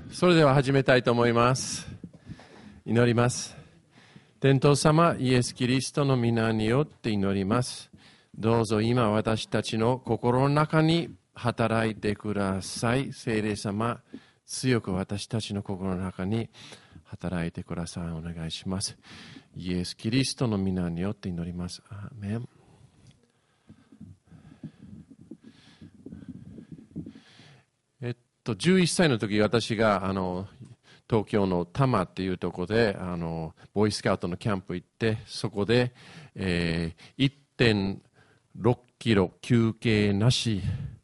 それでは始めたいと思います。祈ります。天父様、イエス・キリストの皆によって祈ります。どうぞ今私たちの心の中に働いてください。聖霊様、強く私たちの心の中に働いてください。お願いします。イエス・キリストの皆によって祈ります。アーメン。11歳の時、私が東京の多摩っていうところでボーイスカウトのキャンプ行って、そこで、1.6 キロ休憩なし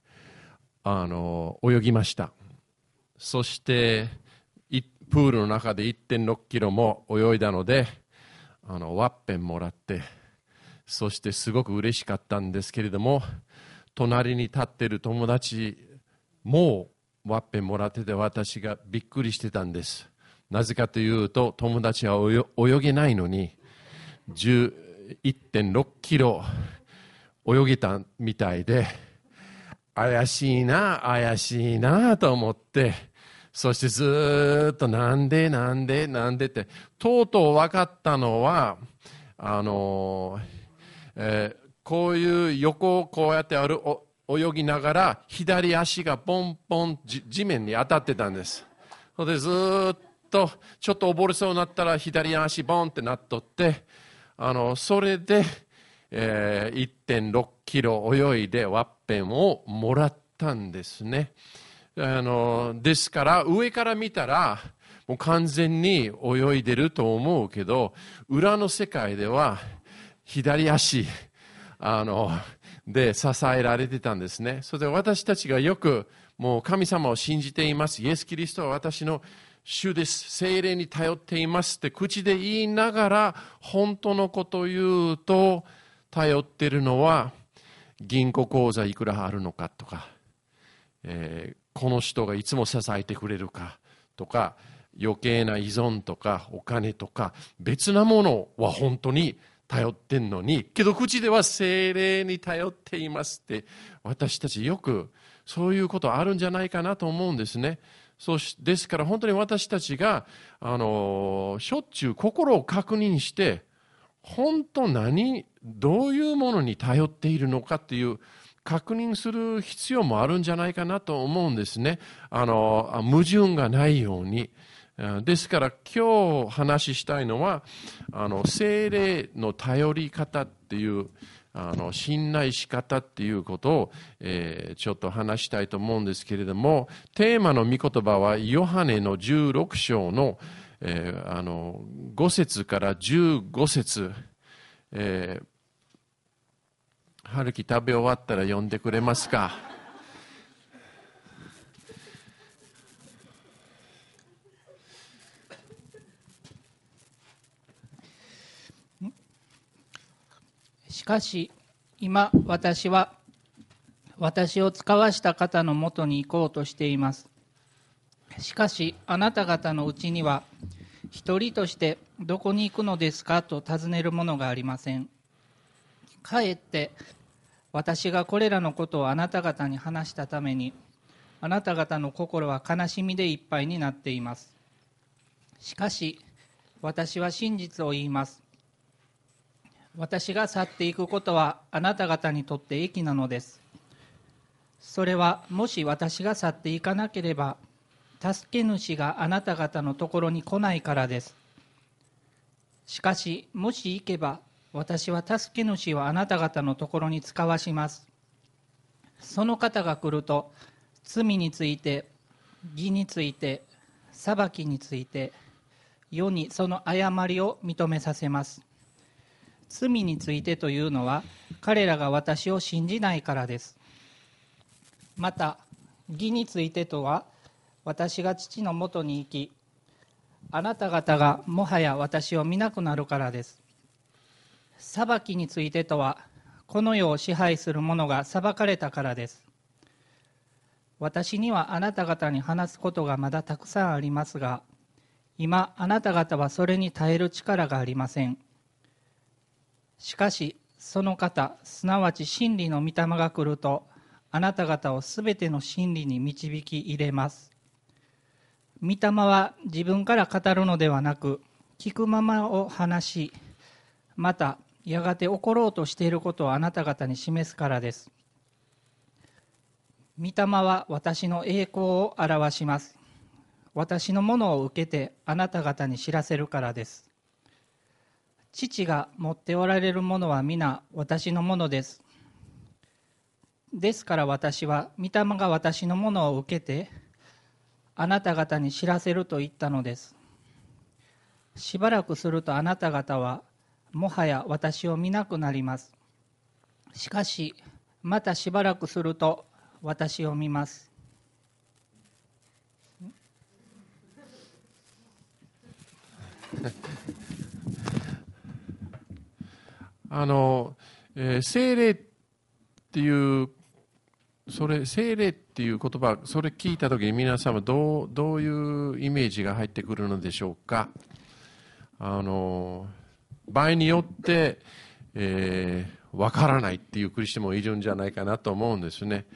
泳ぎました。そしてプールの中で 1.6 キロも泳いだのでワッペンもらって、そしてすごく嬉しかったんですけれども、隣に立っている友達もワッペンもらってて、私がびっくりしてたんです。なぜかというと、友達は泳げないのに 1.6 キロ泳げたみたいで、怪しいなと思って、そしてずっとなんでって、とうとう分かったのはこういう横をこうやって泳ぎながら左足がポンポン地面に当たってたんです。それでずっとちょっと溺れそうになったら左足ボンってなっとって、それで、1.6 キロ泳いでワッペンをもらったんですね。ですから上から見たらもう完全に泳いでると思うけど、裏の世界では左足で支えられてたんですね。それで私たちがよくもう神様を信じています。イエス・キリストは私の主です。聖霊に頼っていますって口で言いながら、本当のことを言うと頼っているのは銀行口座いくらあるのかとか、この人がいつも支えてくれるかとか、余計な依存とかお金とか別なものは本当に頼ってんのに、けど口では聖霊に頼っていますって、私たちよくそういうことあるんじゃないかなと思うんですね。ですから本当に私たちがしょっちゅう心を確認して、本当どういうものに頼っているのかっていう確認する必要もあるんじゃないかなと思うんですね。矛盾がないように。ですから今日話したいのは聖霊の頼り方っていう信頼し方っていうことを、ちょっと話したいと思うんですけれども、テーマの御言葉はヨハネの16章の、5節から15節、春樹食べ終わったら読んでくれますか。 しかし今私は私を使わした方のもとに行こうとしています。しかしあなた方のうちには一人としてどこに行くのですかと尋ねるものがありません。かえって私がこれらのことをあなた方に話したために、あなた方の心は悲しみでいっぱいになっています。しかし私は真実を言います。私が去っていくことはあなた方にとって益なのです。それはもし私が去っていかなければ、助け主があなた方のところに来ないからです。しかしもし行けば、私は助け主をあなた方のところに使わします。その方が来ると、罪について、義について、裁きについて、世にその誤りを認めさせます。罪についてというのは、彼らが私を信じないからです。また義についてとは、私が父のもとに行き、あなた方がもはや私を見なくなるからです。裁きについてとは、この世を支配する者が裁かれたからです。私にはあなた方に話すことがまだたくさんありますが、今あなた方はそれに耐える力がありません。しかしその方、すなわち真理の御霊が来ると、あなた方をすべての真理に導き入れます。 御霊は自分から語るのではなく、聞くままを話し、またやがて起ころうとしていることをあなた方に示すからです。御霊は私の栄光を表します。私のものを受けてあなた方に知らせるからです。父が持っておられるものは皆私のものです。ですから私は御霊が私のものを受けてあなた方に知らせると言ったのです。しばらくするとあなた方はもはや私を見なくなります。しかしまたしばらくすると私を見ます。 聖霊っていう聖霊っていう言葉、それ聞いたときに皆さんはどういうイメージが入ってくるのでしょうか。場合によって、わからないっていうクリスチャンもいるんじゃないかなと思うんですね。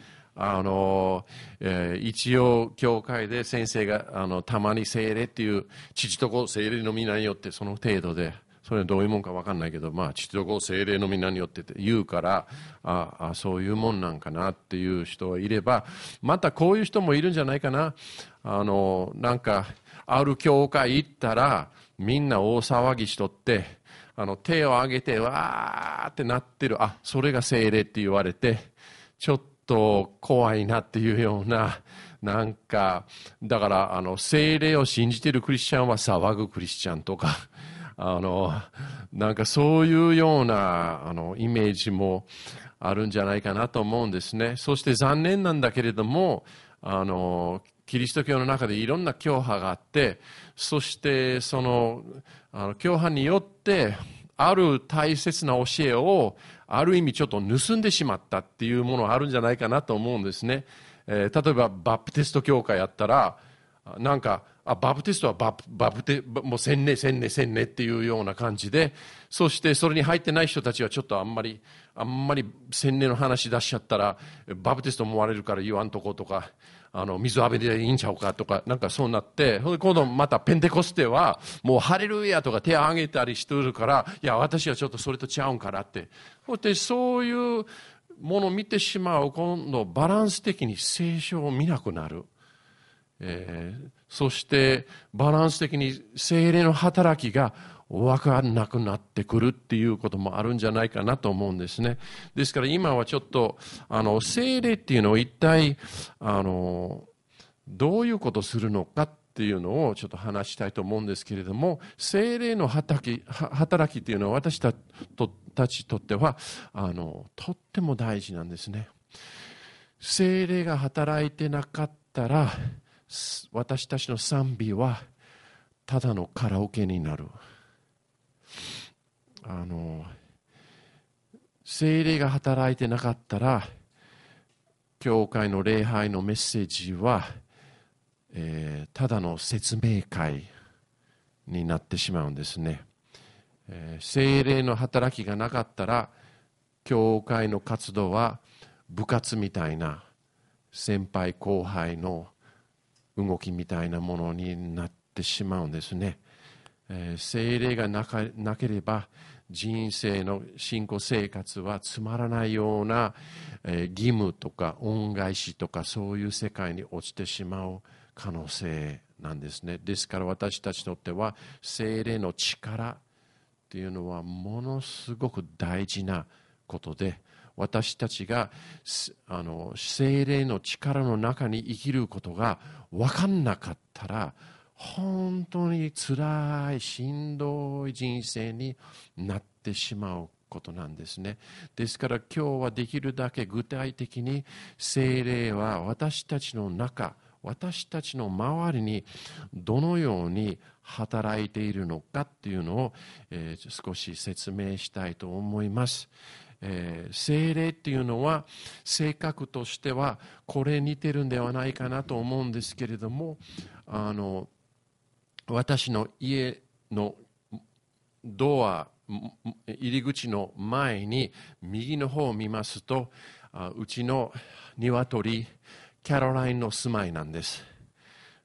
一応教会で先生がたまに聖霊っていう父と子聖霊の皆によってその程度で、それはどういうもんか分かんないけど、父と子聖霊の皆によってって言うからそういうもんなんかなっていう人はいれば、またこういう人もいるんじゃないかな。なんかある教会行ったらみんな大騒ぎしとって手を挙げてわーってなってる、それが聖霊って言われてちょっと怖いなっていうような、なんかだから聖霊を信じているクリスチャンは騒ぐクリスチャンとかなんかそういうようなイメージもあるんじゃないかなと思うんですね。そして残念なんだけれどもキリスト教の中でいろんな教派があって、そしてその教派によってある大切な教えをある意味ちょっと盗んでしまったっていうものがあるんじゃないかなと思うんですね。例えばバプテスト教会やったらなんかバプテストはもう千年っていうような感じで、そしてそれに入ってない人たちはちょっとあんまり千年の話出しちゃったらバプテスト思われるから言わんとことか、水浴びでいいんちゃうかとか、なんかそうなって、今度またペンテコステはもうハレルヤとか手を挙げたりしてるから、いや私はちょっとそれと違うんからって、そういうものを見てしまう、今度バランス的に聖書を見なくなる。そしてバランス的に聖霊の働きが分からなくなってくるっていうこともあるんじゃないかなと思うんですね。ですから今はちょっと聖霊っていうのを一体どういうことをするのかっていうのをちょっと話したいと思うんですけれども、聖霊の働きっていうのは私たちにとってはとっても大事なんですね。聖霊が働いてなかったら私たちの賛美はただのカラオケになる。聖霊が働いてなかったら教会の礼拝のメッセージは、ただの説明会になってしまうんですね。聖霊の働きがなかったら教会の活動は部活みたいな先輩後輩の動きみたいなものになってしまうんですね。聖霊がなければ人生の信仰生活はつまらないような義務とか恩返しとかそういう世界に落ちてしまう可能性なんですね。ですから私たちにとっては聖霊の力っていうのはものすごく大事なことで、私たちが聖霊の力の中に生きることが分かんなかったら本当に辛いしんどい人生になってしまうことなんですね。ですから今日はできるだけ具体的に聖霊は私たちの中、私たちの周りにどのように働いているのかっていうのを、少し説明したいと思います。聖霊っていうのは性格としてはこれ似てるんではないかなと思うんですけれども、私の家のドア入り口の前に右の方を見ますと、うちの鶏キャロラインの住まいなんです。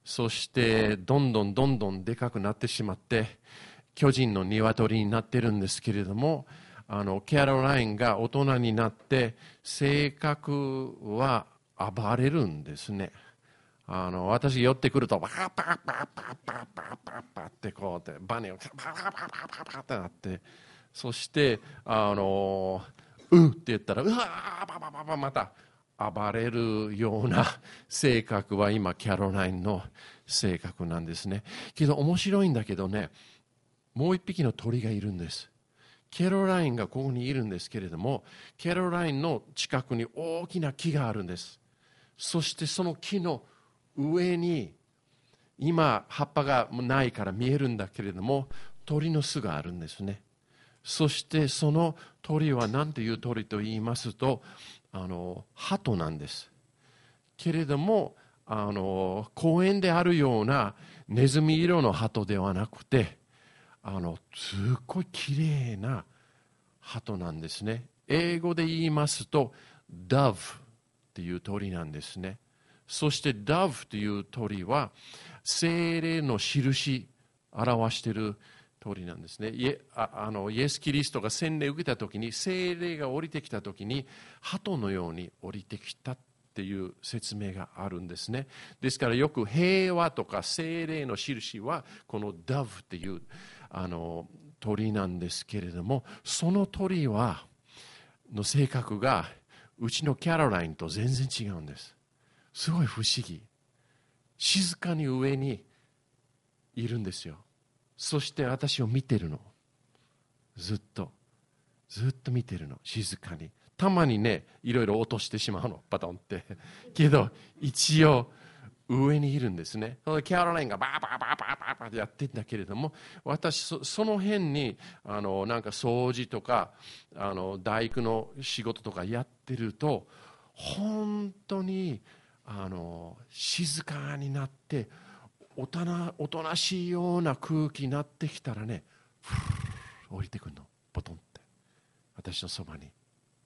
そしてどんどんでかくなってしまって巨人の鶏になってるんですけれども、キャロラインが大人になって性格は暴れるんですね。私寄ってくるとパーパーパーパーパーパーパーパーってこうやってバネをパーパーパーパーパーってなって、そしてって言ったらうわーパーパーパーパーまた暴れるような性格は今キャロラインの性格なんですね。けど面白いんだけどね、もう一匹の鳥がいるんです。キャロラインがここにいるんですけれども、キャロラインの近くに大きな木があるんです。そしてその木の上に今葉っぱがないから見えるんだけれども、鳥の巣があるんですね。そしてその鳥は何という鳥と言いますと、鳩なんです。けれども公園であるようなネズミ色の鳩ではなくて、すっごいきれいな鳩なんですね。英語で言いますと Dove っていう鳥なんですね。そして Dove という鳥は聖霊の印表している鳥なんですね。イエス・キリストが洗礼を受けた時に、聖霊が降りてきた時に鳩のように降りてきたっていう説明があるんですね。ですからよく平和とか聖霊の印はこの Dove っていう鳥なんですけれども、その鳥の性格がうちのキャロラインと全然違うんです。すごい不思議。静かに上にいるんですよ。そして私を見てるの。ずっと見てるの。静かに。たまにね、いろいろ落としてしまうの、パトンってけど一応上にいるんですね。キャロラインがバーバーバーバーバーバーってやってんだけれども、私その辺になんか掃除とか大工の仕事とかやってると、本当に静かになっておとなしいような空気になってきたらね、降りてくるの、ポトンって私のそばに。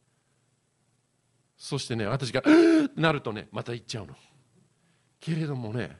そしてね、私がなるとね、また行っちゃうの。けれどもね、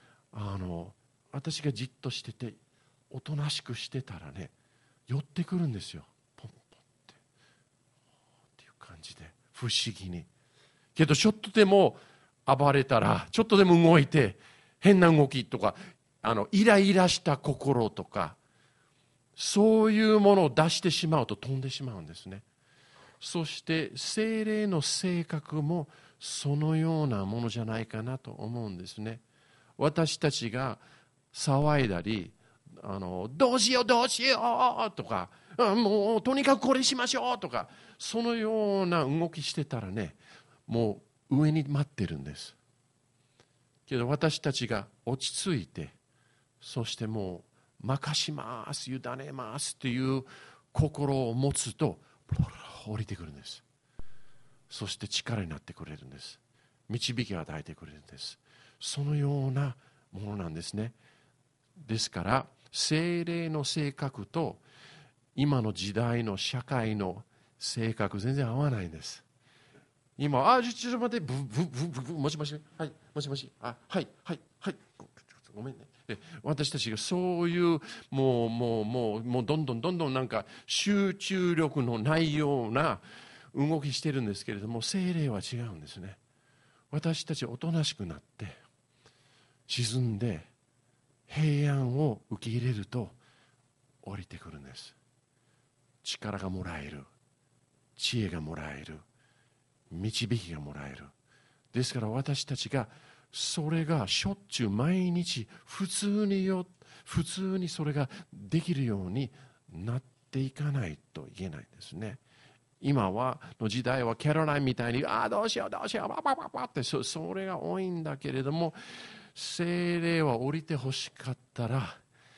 私がじっとしてておとなしくしてたらね、寄ってくるんですよ、ポンポンっていう感じで、不思議に。けどちょっとでも暴れたら、ちょっとでも動いて変な動きとかイライラした心とか、そういうものを出してしまうと飛んでしまうんですね。そして聖霊の性格もそのようなものじゃないかなと思うんですね。私たちが騒いだりどうしようどうしようとか、もうとにかくこれしましょうとか、そのような動きしてたらね、もう上に待ってるんです。けど私たちが落ち着いて、そしてもう任します、委ねますという心を持つと降りてくるんです。そして力になってくれるんです。導きを与えてくれるんです。そのようなものなんですね。ですから聖霊の性格と今の時代の社会の性格全然合わないんです。今ちょっと待って、もしもし、はい、もしもし、はいごめんね。私たちがそういうもうどんどんなんか集中力のないような動きしてるんですけれども、聖霊は違うんですね。私たちおとなしくなって沈んで平安を受け入れると降りてくるんです。力がもらえる、知恵がもらえる、導きがもらえる。ですから私たちがそれがしょっちゅう毎日普通にそれができるようになっていかないといけないんですね。今の時代はキャロラインみたいにどうしようバってそれが多いんだけれども、聖霊は降りてほしかったら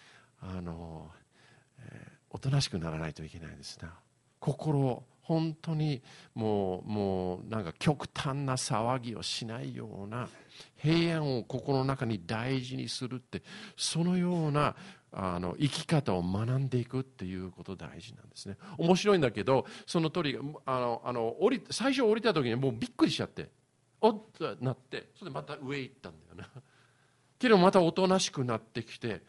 おとなしくならないといけないですね。心を本当にもうなんか極端な騒ぎをしないような平安を心の中に大事にするって、そのような生き方を学んでいくっていうこと大事なんですね。面白いんだけど、その鳥が最初降りた時にもうびっくりしちゃって、おっとなって、それでまた上行ったんだよね。 けどまたおとなしくなってきて、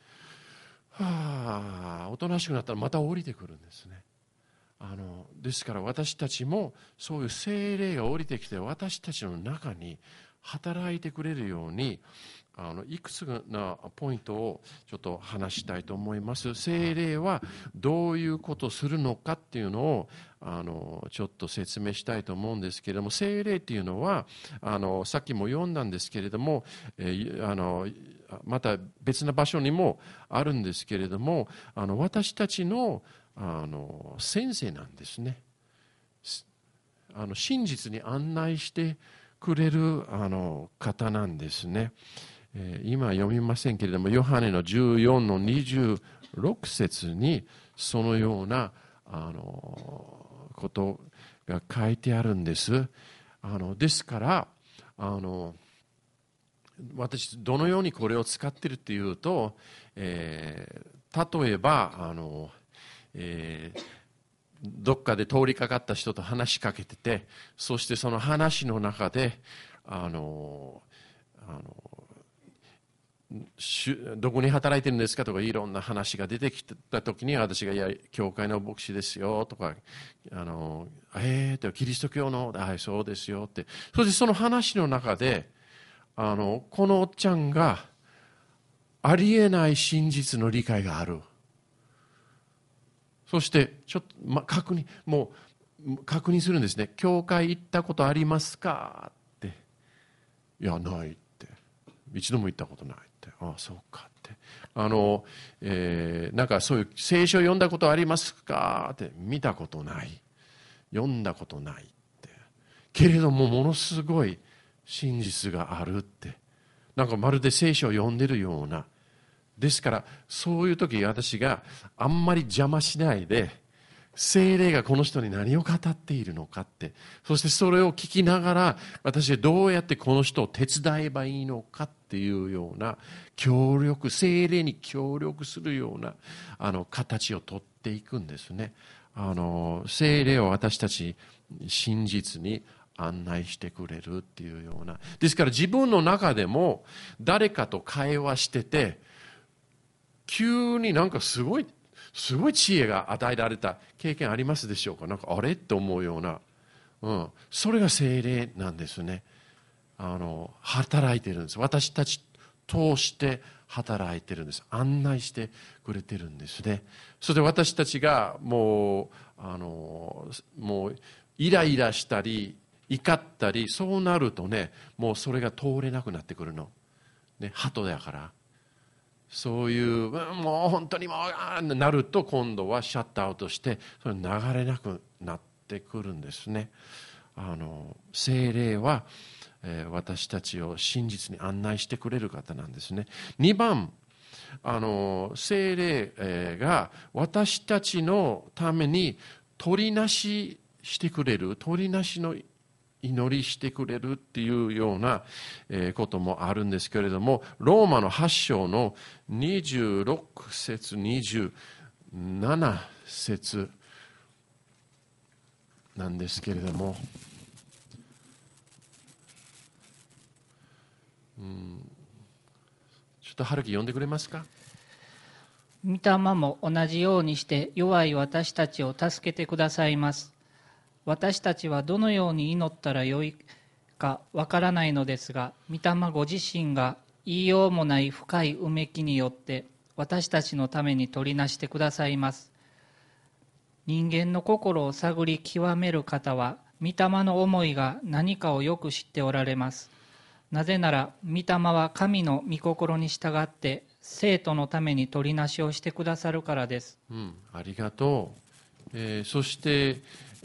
おとなしくなったらまた降りてくるんですね。ですから私たちもそういう聖霊が降りてきて私たちの中に働いてくれるように、いくつかなポイントをちょっと話したいと思います。聖霊はどういうことをするのかっていうのをちょっと説明したいと思うんですけれども、聖霊っていうのはさっきも読んだんですけれども、また別な場所にもあるんですけれども、私たちの先生なんですね。真実に案内してくれる方なんですね。今読みませんけれども、ヨハネの14の26節にそのようなことが書いてあるんです。ですから私どのようにこれを使っているっていうと、例えばどっかで通りかかった人と話しかけてて、そしてその話の中でどこに働いてるんですかとかいろんな話が出てきたときに、私がいや教会の牧師ですよとかキリスト教のそうですよって、そしてその話の中でこのおっちゃんがありえない真実の理解がある。そしてちょっと、確認するんですね。教会行ったことありますかって。いやないって、一度も行ったことないって。ああそうかって。なんかそういう聖書読んだことありますかって。見たことない、読んだことないって。けれどもものすごい真実があるって、なんかまるで聖書を読んでるような。ですからそういう時私があんまり邪魔しないで、聖霊がこの人に何を語っているのかって、そしてそれを聞きながら私はどうやってこの人を手伝えばいいのかっていうような聖霊に協力するような形をとっていくんですね。聖霊を私たち真実に案内してくれるっていうような。ですから自分の中でも誰かと会話してて、急になんかすごい知恵が与えられた経験ありますでしょうか。なんかあれって思うような、それが聖霊なんですね。働いてるんです。私たち通して働いてるんです。案内してくれてるんですね。それで私たちがもうイライラしたり怒ったり、そうなるとね、もうそれが通れなくなってくるの、ね、鳩だから。そういうもう本当にもうなると、今度はシャットアウトしてそれ流れなくなってくるんですね。聖霊は私たちを真実に案内してくれる方なんですね。2番、聖霊が私たちのために取りなししてくれる、取りなしの祈りしてくれるっていうようなこともあるんですけれども、ローマの8章の26節27節なんですけれども、ちょっと春樹読んでくれますか。 御霊も同じようにして弱い私たちを助けてくださいます。私たちはどのように祈ったらよいかわからないのですが、御霊ご自身が言いようもない深いうめきによって私たちのために取りなしてくださいます。人間の心を探り極める方は御霊の思いが何かをよく知っておられます。なぜなら御霊は神の御心に従って生徒のために取りなしをしてくださるからです。 ありがとう。そして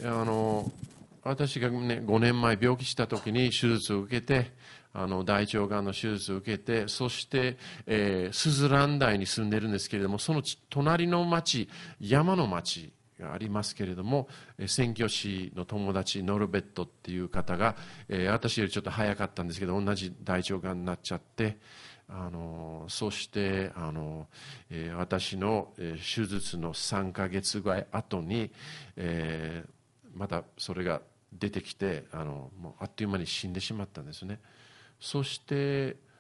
私が、5年前病気した時に手術を受けて、大腸がんの手術を受けて、そして、スズラン台に住んでるんですけれども、その隣の町、山の町がありますけれども、宣教師の友達ノルベットっていう方が、私よりちょっと早かったんですけど、同じ大腸がんになっちゃって、そして私の手術の3ヶ月ぐらい後に、またそれが出てきてもうあっという間に死んでしまったんですね。そして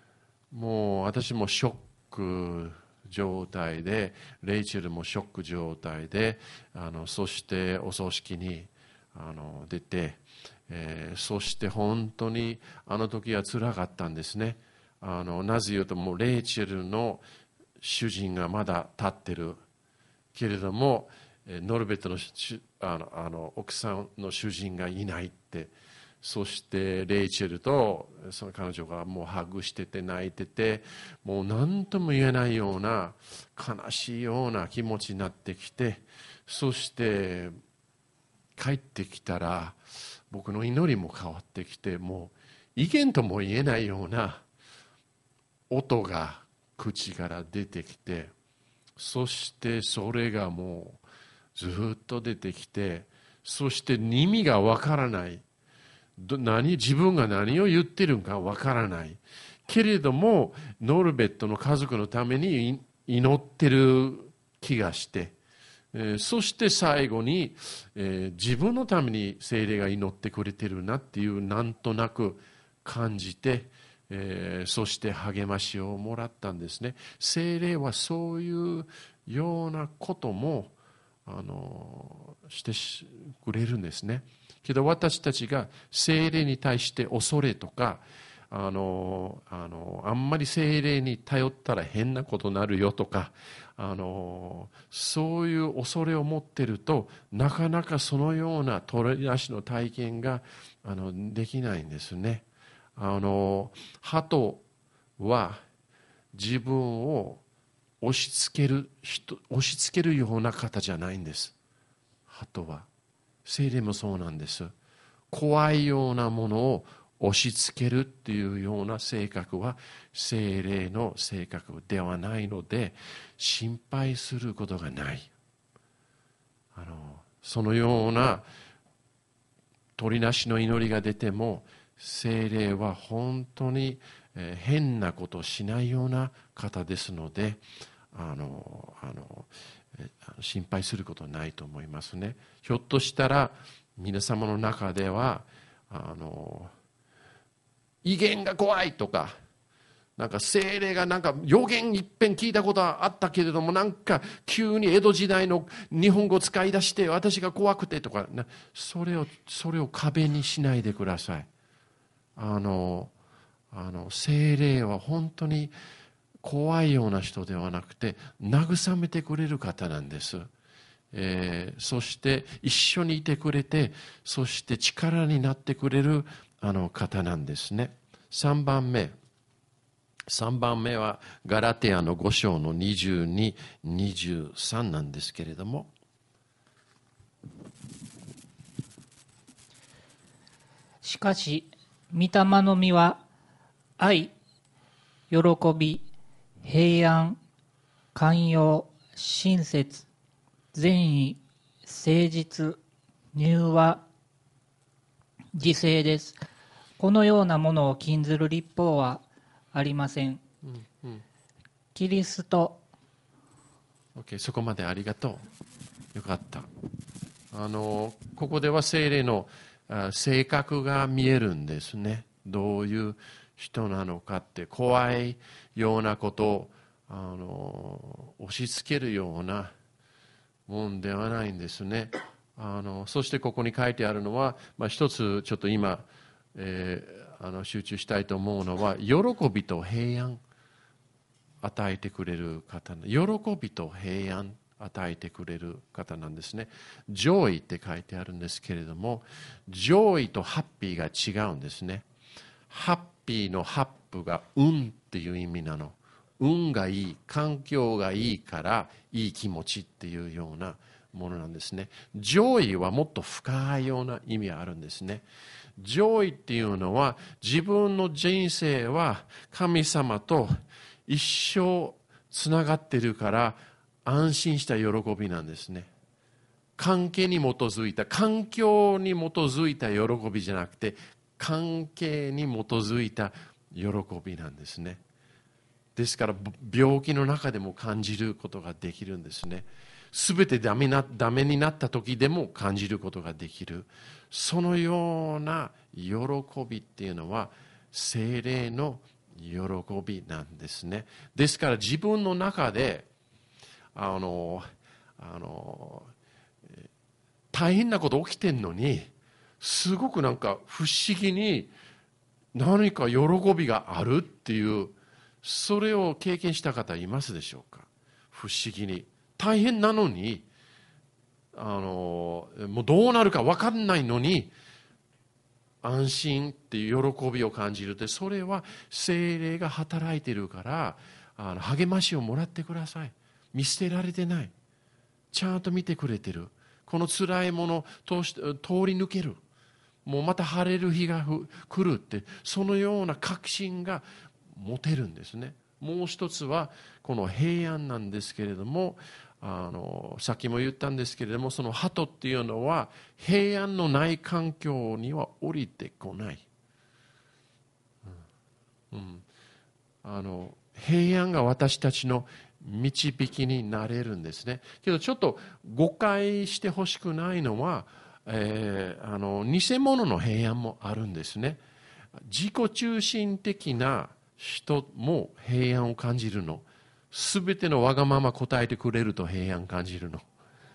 もう私もショック状態で、レイチェルもショック状態で、そしてお葬式に出て、そして本当にあの時はつらかったんですね。なぜ言うと、もうレイチェルの主人がまだ立ってるけれども、ノルベットの奥さんの主人がいないって。そしてレイチェルとその彼女がもうハグしてて泣いてて、もう何とも言えないような悲しいような気持ちになってきて、そして帰ってきたら僕の祈りも変わってきて、もう意見とも言えないような音が口から出てきて、そしてそれがもうずっと出てきて、そして意味がわからない、自分が何を言ってるのかわからないけれども、ノルベットの家族のために祈ってる気がして、そして最後に、自分のために聖霊が祈ってくれてるなっていうなんとなく感じて、そして励ましをもらったんですね。聖霊はそういうようなこともしてくれるんですね。けど私たちが聖霊に対して恐れとか、あんまり聖霊に頼ったら変なことになるよとか、そういう恐れを持っていると、なかなかそのような取り出しの体験ができないんですね。鳩は自分を押し付けるような方じゃないんです。鳩は聖霊もそうなんです。怖いようなものを押し付けるっていうような性格は聖霊の性格ではないので、心配することがない。そのような取りなしの祈りが出ても、聖霊は本当に変なことをしないような方ですので、心配することはないと思いますね。ひょっとしたら皆様の中では異言が怖いとか、なんか聖霊がなんか予言いっぺん聞いたことはあったけれども、なんか急に江戸時代の日本語を使い出して私が怖くてとか、それを壁にしないでください。聖霊は本当に怖いような人ではなくて、慰めてくれる方なんです。そして一緒にいてくれて、そして力になってくれる方なんですね。3番目はガラテヤの5章の22、23なんですけれども、 しかし御霊の実は愛、喜び、平安、寛容、親切、善意、誠実、柔和、自制です。このようなものを禁ずる律法はありません。キリスト。 OK、そこまでありがとう。よかった。ここでは聖霊の性格が見えるんですね。どういう人なのかって、怖いようなことを押し付けるようなもんではないんですね。そしてここに書いてあるのは、一つちょっと今、集中したいと思うのは、喜びと平安与えてくれる方、喜びと平安与えてくれる方なんですね。ジョイって書いてあるんですけれども、ジョイとハッピーが違うんですね。ハッピーのハップが運っていう意味なの。運がいい、環境がいいからいい気持ちっていうようなものなんですね。ジョイはもっと深いような意味があるんですね。ジョイっていうのは、自分の人生は神様と一生つながってるから安心した喜びなんですね。関係に基づいた、環境に基づいた喜びじゃなくて、関係に基づいた喜びなんですね。ですから病気の中でも感じることができるんですね。すべてダメになった時でも感じることができる。そのような喜びっていうのは聖霊の喜びなんですね。ですから自分の中で大変なこと起きてんのに、すごくなんか不思議に何か喜びがあるっていう、それを経験した方いますでしょうか。不思議に大変なのに、もうどうなるか分かんないのに安心っていう喜びを感じるって、それは聖霊が働いているから、励ましをもらってください。見捨てられてない、ちゃんと見てくれてる。この辛いものを通り抜ける、もうまた晴れる日が来るって、そのような確信が持てるんですね。もう一つはこの平安なんですけれども、さっきも言ったんですけれども、その鳩っていうのは平安のない環境には降りてこない、平安が私たちの導きになれるんですね。けどちょっと誤解してほしくないのは、偽物の平安もあるんですね。自己中心的な人も平安を感じるの。すべてのわがまま答えてくれると平安感じるの。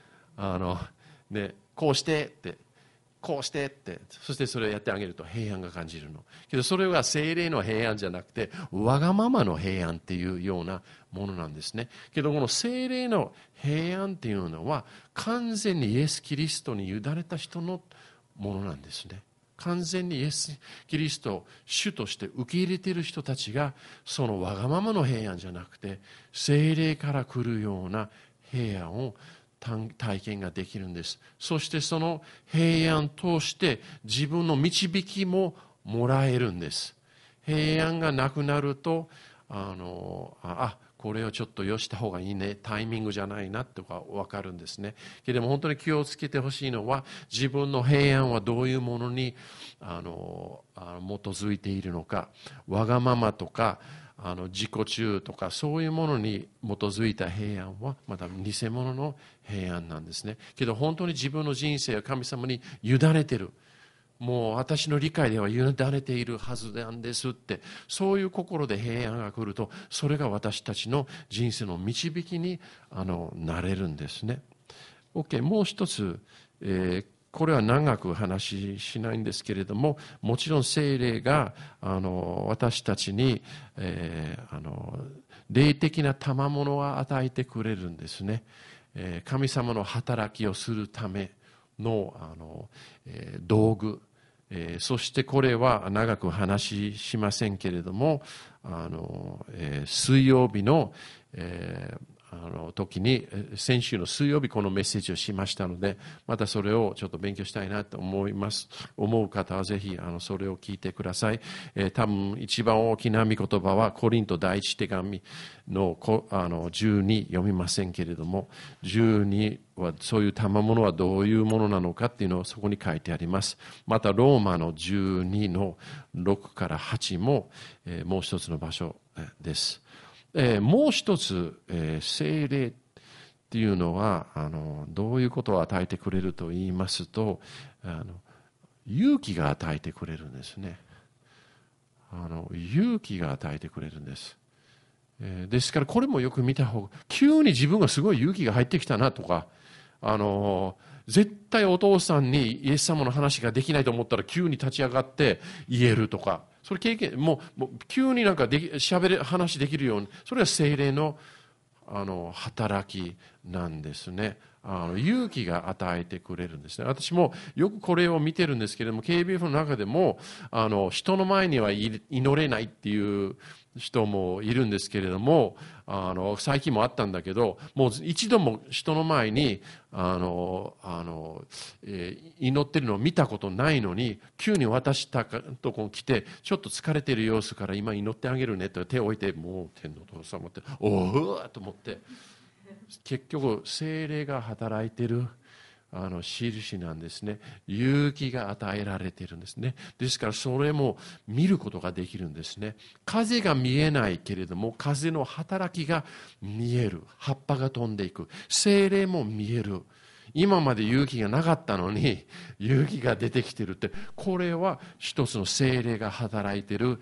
こうしてって、こうしてって、そしてそれをやってあげると平安が感じるの。けどそれは聖霊の平安じゃなくて、わがままの平安っていうようなものなんですね。けどこの聖霊の平安っていうのは、完全にイエス・キリストに委ねた人のものなんですね。完全にイエス・キリストを主として受け入れている人たちが、そのわがままの平安じゃなくて、聖霊から来るような平安を体験ができるんです。そしてその平安を通して自分の導きももらえるんです。平安がなくなると、これをちょっとよした方がいいね、タイミングじゃないなとか分かるんですね。けれども本当に気をつけてほしいのは、自分の平安はどういうものに基づいているのか。わがままとか自己中とか、そういうものに基づいた平安はまた偽物の平安なんですね。けど本当に自分の人生を神様に委ねてる、もう私の理解では委ねているはずなんですって、そういう心で平安が来ると、それが私たちの人生の導きになれるんですね。 OK、 もう一つ、これは長く話しないんですけれども、もちろん聖霊が私たちに、霊的な賜物を与えてくれるんですね。神様の働きをするための道具、そしてこれは長く話しませんけれども、水曜日の時に、先週の水曜日このメッセージをしましたので、またそれをちょっと勉強したいなと思います。思う方はぜひそれを聞いてください。多分一番大きな御言葉はコリント第一手紙の12読みませんけれども、12はそういう賜物はどういうものなのかっていうのをそこに書いてあります。またローマの12の6から8も、もう一つの場所です。もう一つ、聖霊っていうのはどういうことを与えてくれると言いますと、勇気が与えてくれるんですね。勇気が与えてくれるんです。ですからこれもよく見た方が、急に自分がすごい勇気が入ってきたなとか、絶対お父さんにイエス様の話ができないと思ったら急に立ち上がって言えるとか、それ経験、もう急になんか話できるように、それは聖霊の働きなんですね。勇気が与えてくれるんですね。私もよくこれを見てるんですけれども、KBF の中でも人の前には祈れないっていう人もいるんですけれども、最近もあったんだけど、もう一度も人の前に祈ってるのを見たことないのに、急に私たとこに来て、ちょっと疲れてる様子から今祈ってあげるねと手を置いて、もう天のお父様って、おおと思って、結局聖霊が働いている印なんですね。勇気が与えられているんですね。ですからそれも見ることができるんですね。風が見えないけれども、風の働きが見える。葉っぱが飛んでいく。聖霊も見える。 今まで勇気がなかったのに勇気が出てきてるって、これは一つの聖霊が働いている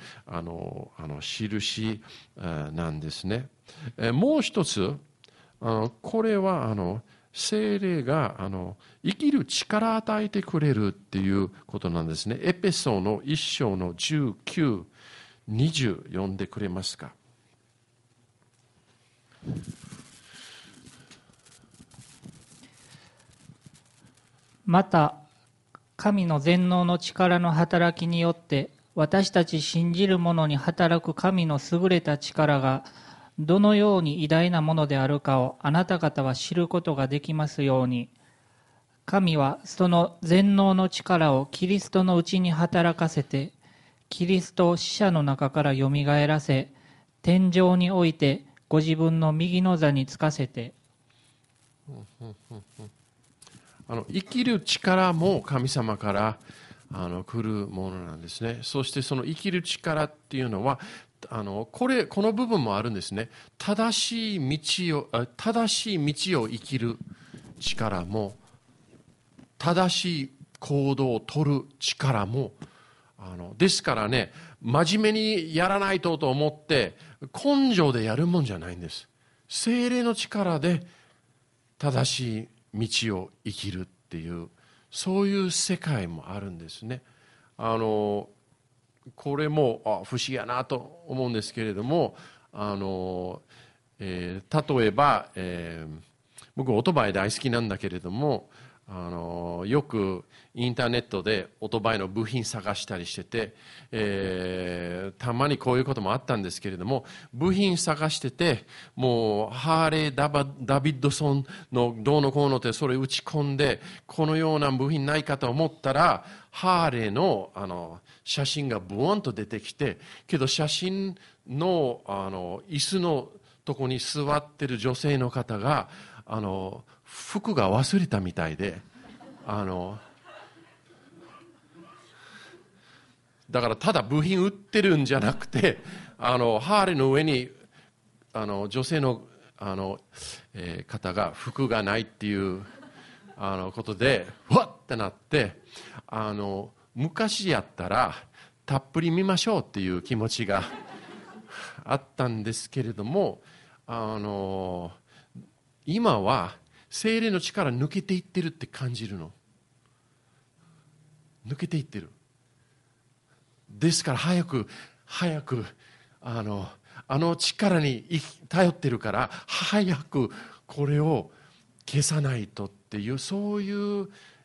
印なんですね。もう一つ、これは聖霊が生きる力を与えてくれるっていうことなんですね。エペソの1章の19、20読んでくれますか。 また神の全能の力の働きによって私たち信じる者に働く神の優れた力がどのように偉大なものであるかをあなた方は知ることができますように、神はその全能の力をキリストのうちに働かせて、キリストを死者の中からよみがえらせ、天上においてご自分の右の座につかせて。 生きる力も神様から来るものなんですね。そしてその生きる力っていうのはこの部分もあるんですね。正しい道を生きる力も、正しい行動を取る力もですからね、真面目にやらないと思って根性でやるもんじゃないんです。聖霊の力で正しい道を生きるっていう、そういう世界もあるんですね。これも不思議やなと思うんですけれども、例えば、僕オートバイ大好きなんだけれども、よくインターネットでオートバイの部品探したりしてて、たまにこういうこともあったんですけれども、部品探してて、もうハーレー・ダビッドソンのどうのこうのってそれ打ち込んで、このような部品ないかと思ったら、ハーレーの写真がブワンと出てきて、けど写真の椅子のとこに座ってる女性の方が服が忘れたみたいで、だからただ部品売ってるんじゃなくて、ハーレーの上に女性の方が服がないっていうことでわっってなって、昔やったらたっぷり見ましょうっていう気持ちがあったんですけれども、今は聖霊の力抜けていってるって感じるの。抜けていってる。ですから早く力に頼ってるから、早くこれを消さないとっていう、そういう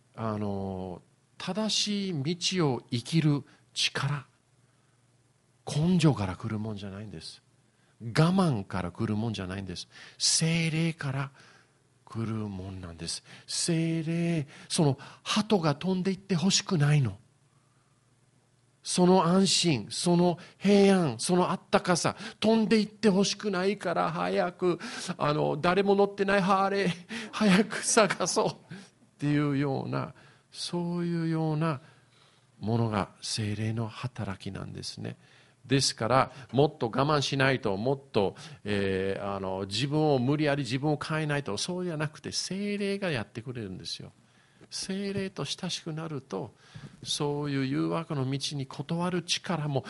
正しい道を生きる力、根性から来るもんじゃないんです。我慢から来るもんじゃないんです。聖霊から来るもんなんです。聖霊、その鳩が飛んでいってほしくないの。その安心、その平安、そのあったかさ、飛んでいってほしくないから、早く誰も乗ってないハーレー早く探そうっていうような、そういうようなものが聖霊の働きなんですね。ですからもっと我慢しないと、もっと、自分を無理やり自分を変えないと、そうじゃなくて聖霊がやってくれるんですよ。聖霊と親しくなると、そういう誘惑の道に断る力も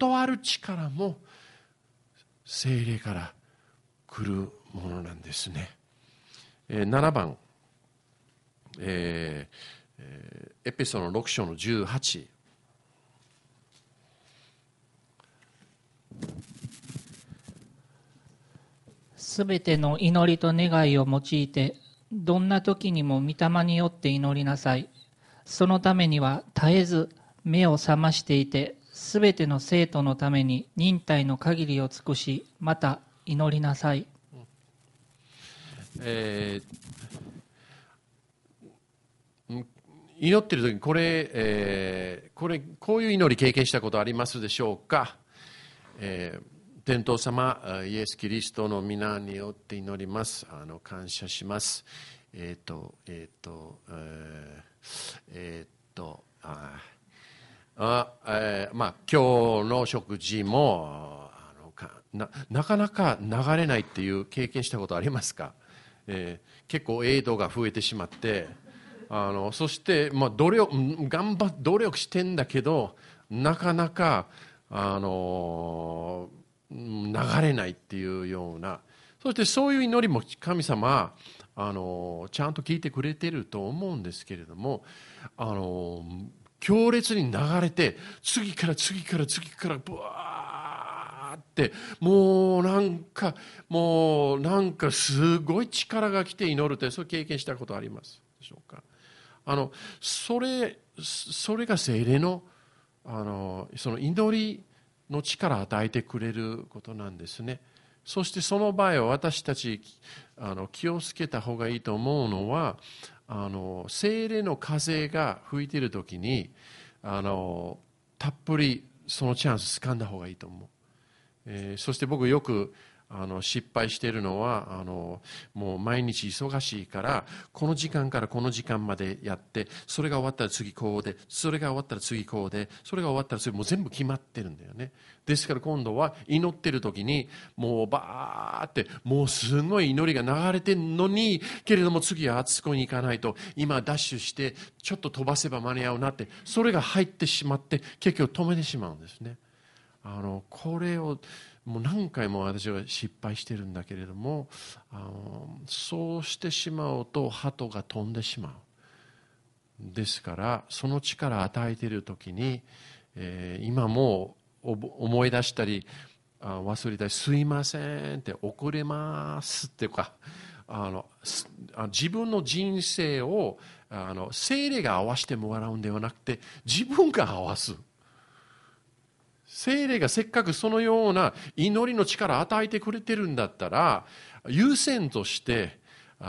聖霊から来るものなんですね。7番、エペソの6章の18。 すべての祈りと願いを用いて、どんな時にも御霊によって祈りなさい。そのためには絶えず目を覚ましていて、すべての生徒のために忍耐の限りを尽くし、また祈りなさい。 祈っている時にこういう祈り経験したことありますでしょうか。天父様、イエス・キリストの皆によって祈ります。感謝します。今日の食事もなかなか流れないっていう経験したことありますか。 結構エイドが増えてしまって、そして、努力してんだけど、なかなか、流れないっていうような、そしてそういう祈りも神様はちゃんと聞いてくれてると思うんですけれども、強烈に流れて、次から次から次からブワーって、もうなんかすごい力が来て祈るって、そういう経験したことありますでしょうか。それが聖霊のその祈りの力を与えてくれることなんですね。そしてその場合は私たち気をつけた方がいいと思うのは、聖霊の風が吹いているときにたっぷりそのチャンス掴んだ方がいいと思う。そして僕よく失敗しているのはもう毎日忙しいからこの時間からこの時間までやって、それが終わったら次こうで、それが終わったら次こうで、それが終わったら次、もう全部決まってるんだよね。ですから今度は祈ってる時にもうバーってもうすごい祈りが流れてるのに、けれども次はあそこに行かないと、今ダッシュしてちょっと飛ばせば間に合うなって、それが入ってしまって結局止めてしまうんですね。これをもう何回も私は失敗してるんだけれども、そうしてしまうと鳩が飛んでしまう。ですからその力を与えている時に、今も思い出したり忘れたり、すいませんって遅れますっていうか、自分の人生を聖霊が合わせてもらうんではなくて自分が合わす。聖霊がせっかくそのような祈りの力を与えてくれてるんだったら、優先として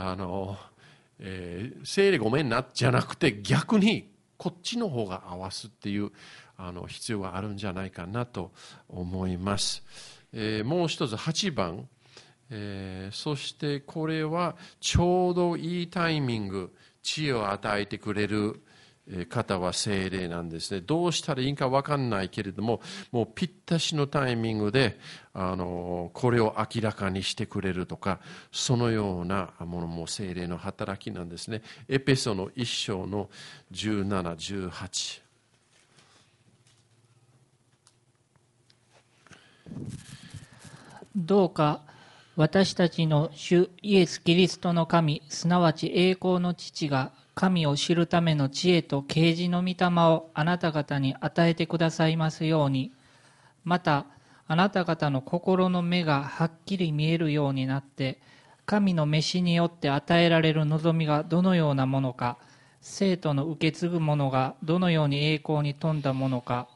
聖霊ごめんなじゃなくて、逆にこっちの方が合わすっていう必要があるんじゃないかなと思います。もう一つ8番、そしてこれはちょうどいいタイミング、知恵を与えてくれる方は聖霊なんですね。どうしたらいいか分かんないけれども、もうぴったしのタイミングでこれを明らかにしてくれるとか、そのようなものも聖霊の働きなんですね。エペソの1章の17、18。 どうか私たちの主イエス・キリストの神、すなわち栄光の父が神を知るための知恵と啓示の御霊をあなた方に与えてくださいますように、またあなた方の心の目がはっきり見えるようになって、神の召しによって与えられる望みがどのようなものか、生徒の受け継ぐものがどのように栄光に富んだものか。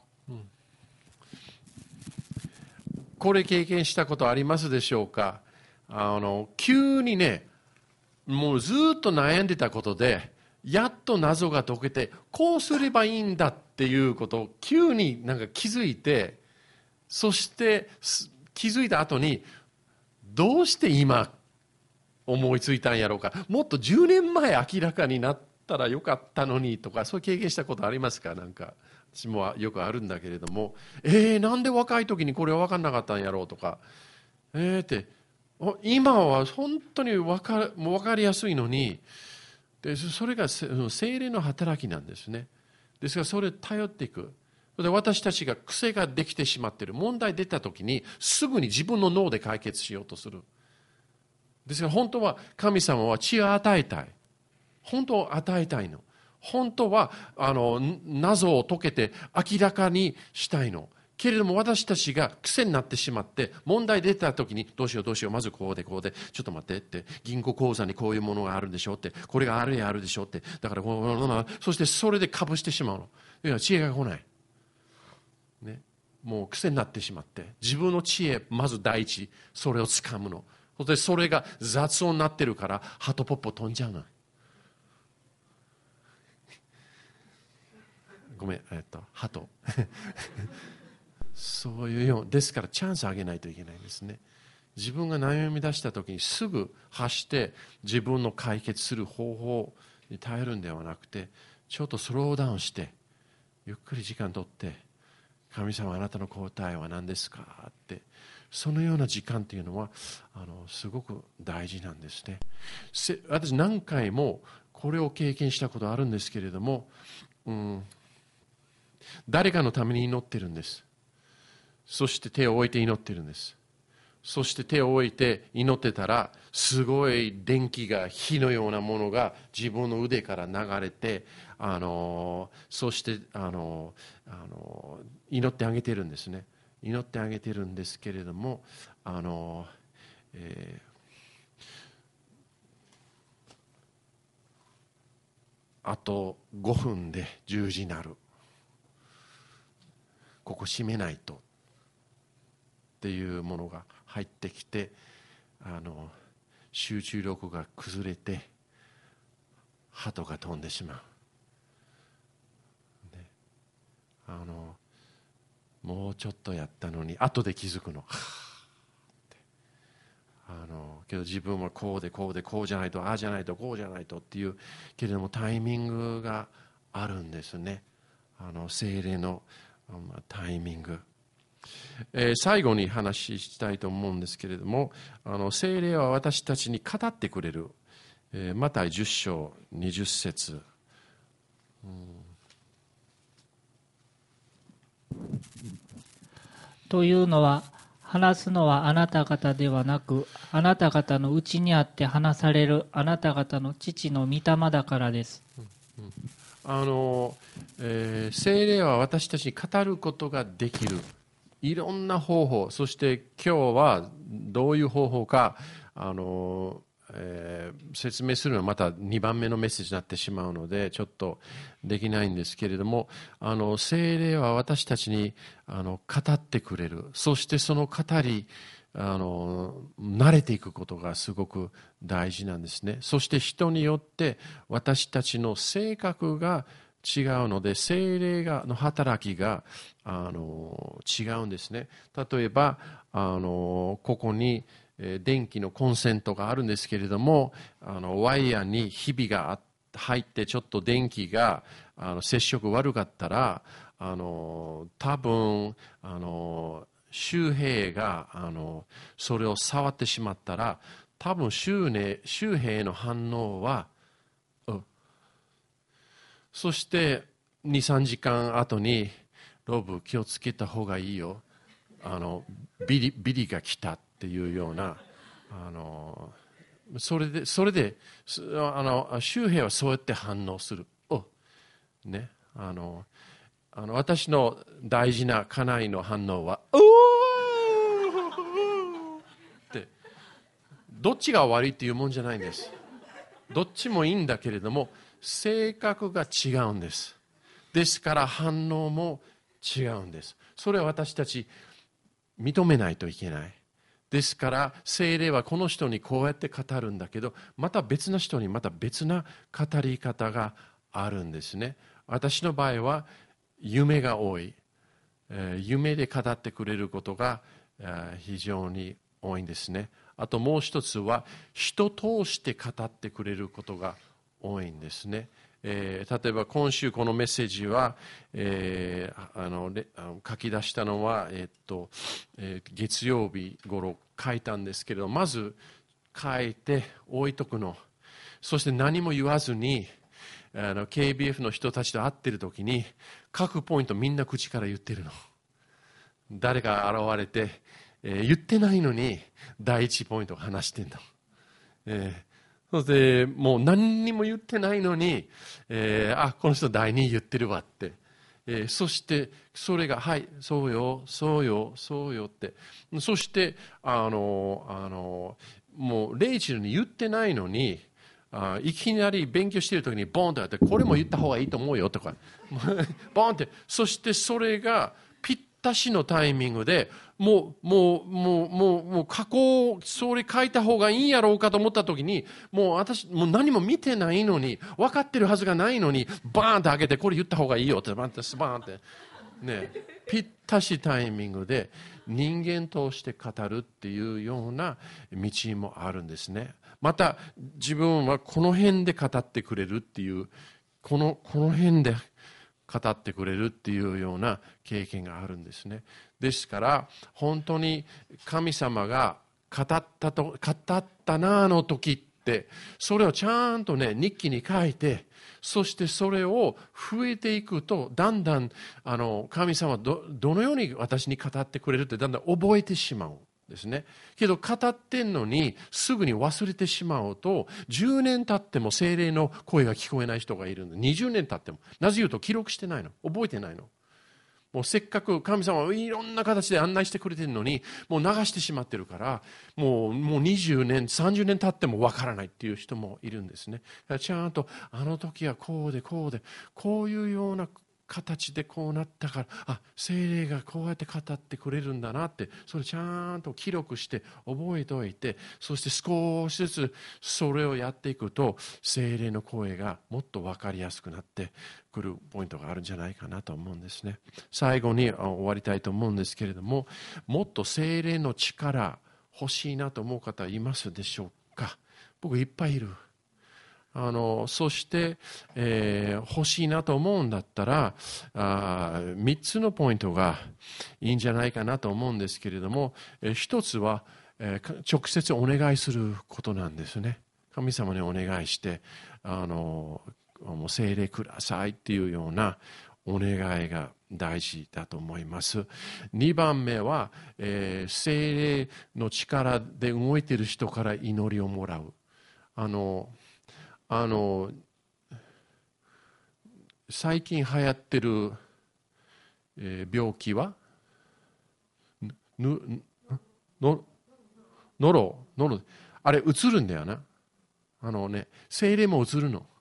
これ経験したことありますでしょうか。急にね、もうずっと悩んでたことでやっと謎が解けて、こうすればいいんだっていうことを急になんか気づいて、そして気づいた後にどうして今思いついたんやろうか、もっと10年前明らかになったらよかったのにとか、そういう経験したことありますか。なんか私もよくあるんだけれども、なんで若い時にこれは分かんなかったんやろうとか、って今は本当にもう分かりやすいのに、でそれが聖霊の働きなんですね。ですからそれを頼っていく。で私たちが癖ができてしまっている、問題出た時にすぐに自分の脳で解決しようとする。ですから本当は神様は知恵を与えたい。本当は与えたいの。本当は謎を解けて明らかにしたいの。けれども私たちが癖になってしまって、問題出た時にどうしよう、まずこうでこうで、ちょっと待ってって、銀行口座にこういうものがあるんでしょって、これがあるでしょって、だからそしてそれでかぶしてしまうの。いや、知恵が来ない、ね、もう癖になってしまって、自分の知恵まず第一、それをつかむの。それが雑音になってるからハトポッポ飛んじゃうの。ごめん、ハトそういうようですからチャンスあげないといけないんですね。自分が悩み出した時にすぐ発して自分の解決する方法に頼るんではなくて、ちょっとスローダウンしてゆっくり時間とって、神様あなたの答えは何ですかってそのような時間というのはすごく大事なんですね。私何回もこれを経験したことあるんですけれども、誰かのために祈ってるんです。そして手を置いて祈ってるんです。そして手を置いて祈ってたら、すごい電気が、火のようなものが自分の腕から流れて、そして祈ってあげてるんですね。祈ってあげてるんですけれども、あと5分で10時になる。ここ閉めないとっていうものが入ってきて、集中力が崩れて鳩が飛んでしまう、ね、もうちょっとやったのに後で気づくの。けど自分はこうでこうでこうじゃないと、ああじゃないとこうじゃないとっていうけれども、タイミングがあるんですね。聖霊のタイミング。最後に話したいと思うんですけれども、聖霊は私たちに語ってくれる。マタイ10章20節、 というのは、話すのはあなた方ではなく、あなた方のうちにあって話されるあなた方の父の御霊だからです。 聖霊は私たちに語ることができる。いろんな方法、そして今日はどういう方法か説明するのはまた2番目のメッセージになってしまうのでちょっとできないんですけれども、聖霊は私たちに語ってくれる。そしてその語り慣れていくことがすごく大事なんですね。そして人によって私たちの性格が違うので、聖霊の働きが違うんですね。例えばここに電気のコンセントがあるんですけれども、ワイヤーにひびが入ってちょっと電気が接触悪かったら多分周平がそれを触ってしまったら、多分周平の反応は、そして2、3時間後にロブ気をつけた方がいいよ、ビリが来たっていうようなそれで周平はそうやって反応する。ね、私の大事な家内の反応はおーってどっちが悪いっていうもんじゃないんです。どっちもいいんだけれども性格が違うんです。ですから反応も違うんです。それは私たち認めないといけない。ですから聖霊はこの人にこうやって語るんだけど、また別な人にまた別な語り方があるんですね。私の場合は夢が多い、夢で語ってくれることが非常に多いんですね。あともう一つは人通して語ってくれることが多いんですね。例えば今週このメッセージは、書き出したのは、月曜日頃書いたんですけれど、まず書いて置いとくの。そして何も言わずにKBF の人たちと会っている時に各ポイントみんな口から言ってるの。誰か現れて、言ってないのに第一ポイントを話してんの。そしてもう何にも言ってないのに、この人第二言ってるわって、そしてそれがはいそうよそうよそうよって、そしてもうレイチェルに言ってないのにいきなり勉強している時にボンとやって、これも言った方がいいと思うよとかボンって、そしてそれがぴったしのタイミングでもう過去それ書いた方がいいんやろうかと思った時に、もう私もう何も見てないのに分かってるはずがないのにバーンって開けて、これ言った方がいいよってバーンってね、ぴったしタイミングで人間通して語るっていうような道もあるんですね。また自分はこの辺で語ってくれるっていう、この辺で語ってくれるっていうような経験があるんですね。 ですから本当に神様が語ったなあの時って、それをちゃんとね日記に書いて、そしてそれを増えていくと、だんだん神様はどのように私に語ってくれるってだんだん覚えてしまうですね。けど語ってんのにすぐに忘れてしまうと、10年経っても聖霊の声が聞こえない人がいるんで、20年経っても、なぜ言うと記録してないの、覚えてないの。もうせっかく神様はいろんな形で案内してくれてるのに、もう流してしまってるから、もう20年30年経ってもわからないっていう人もいるんですね。ちゃんとあの時はこうでこうでこういうような形でこうなったから、聖霊がこうやって語ってくれるんだなって、それちゃんと記録して覚えておいて、そして少しずつそれをやっていくと、聖霊の声がもっと分かりやすくなってくるポイントがあるんじゃないかなと思うんですね。最後に終わりたいと思うんですけれども、もっと聖霊の力欲しいなと思う方いますでしょうか。僕いっぱいいる。そして、欲しいなと思うんだったら3つのポイントがいいんじゃないかなと思うんですけれども、一つは、直接お願いすることなんですね。神様にお願いしてもう聖霊くださいっていうようなお願いが大事だと思います。2番目は、聖霊の力で動いている人から祈りをもらう。最近流行ってる、病気はノロ、あれうつるんだよな。聖霊もうつるの。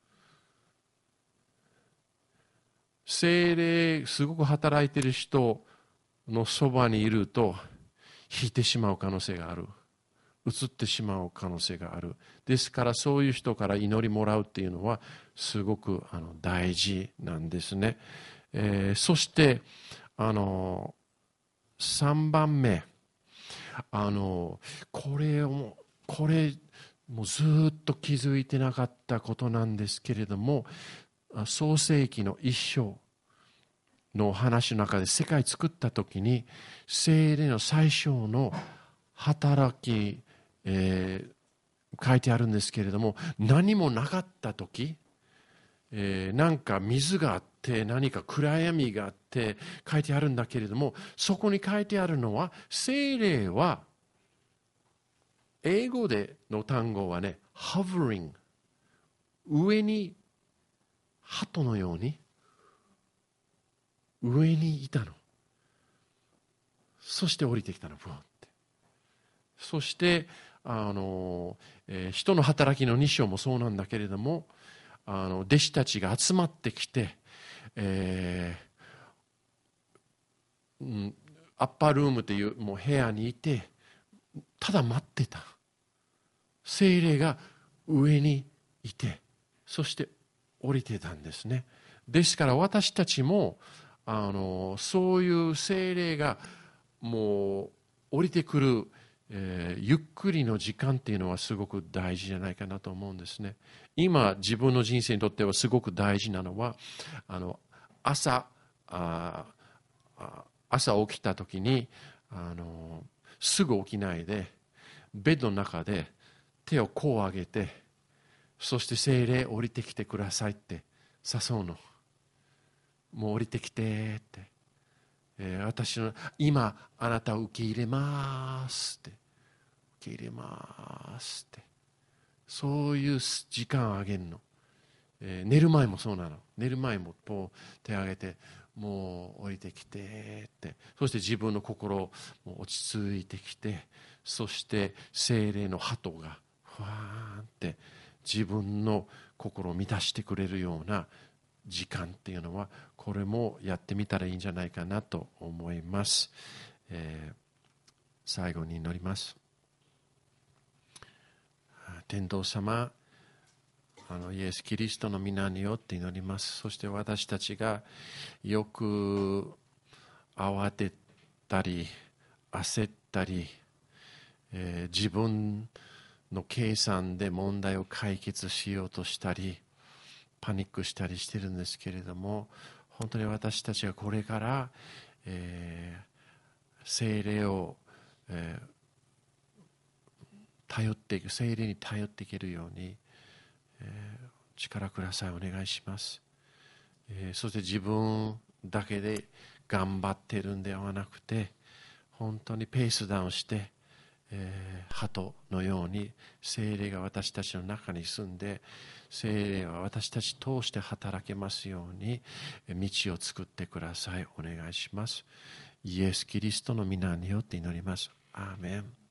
聖霊すごく働いている人のそばにいると引いてしまう可能性がある。移ってしまう可能性がある。ですからそういう人から祈りもらうっていうのはすごく大事なんですね。そして3番目、これもうずっと気づいてなかったことなんですけれども、創世記の一章の話の中で世界作った時に聖霊の最小の働き、書いてあるんですけれども、何もなかった時、なんか水があって何か暗闇があって書いてあるんだけれども、そこに書いてあるのは聖霊は英語での単語はね、hovering、 上に鳩のように上にいたの。そして降りてきたの、ブワンって。そして人の働きの2章もそうなんだけれども、弟子たちが集まってきて、アッパールームというもう部屋にいて、ただ待ってた。聖霊が上にいて、そして降りてたんですね。ですから私たちもそういう聖霊がもう降りてくる、ゆっくりの時間っていうのはすごく大事じゃないかなと思うんですね。今自分の人生にとってはすごく大事なのは、朝起きた時にすぐ起きないでベッドの中で手をこう上げて、そして聖霊降りてきてくださいって誘うの。もう降りてきてって、私の今あなたを受け入れますって、受け入れますって、そういう時間をあげるの。寝る前もそうなの。寝る前もこう手を挙げて、もう降りてきてって、そして自分の心も落ち着いてきて、そして聖霊の鳩がふわーんって自分の心を満たしてくれるような時間っていうのは、これもやってみたらいいんじゃないかなと思います。最後に祈ります。天道様、イエス・キリストの皆によって祈ります。そして私たちがよく慌てたり焦ったり、自分の計算で問題を解決しようとしたりパニックしたりしてるんですけれども、本当に私たちがこれから、 聖霊を、頼っていく、聖霊に頼っていけるように、力ください。お願いします。そして自分だけで頑張っているんではなくて、本当にペースダウンして、鳩のように聖霊が私たちの中に住んで、聖霊は私たち通して働けますように道を作ってください。お願いします。イエス・キリストの皆によって祈ります。アーメン。